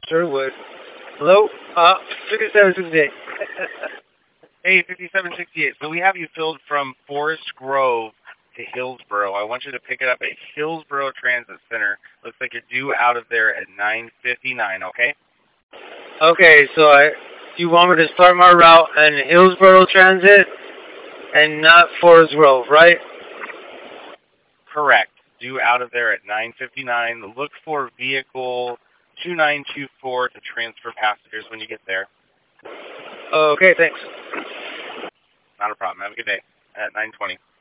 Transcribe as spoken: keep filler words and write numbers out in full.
Sure would. Hello? Uh, fifty-seven sixty-eight. Hey, fifty-seven sixty-eight. So we have you filled from Forest Grove to Hillsboro. I want you to pick it up at Hillsboro Transit Center. Looks like you're due out of there at nine fifty-nine, okay? Okay, so I, you want me to start my route in Hillsboro Transit and not Forest Grove, right? Correct. Due out of there at nine fifty-nine. Look for vehicle two nine two four to transfer passengers when you get there. Okay, thanks. Not a problem. Have a good day. At nine twenty.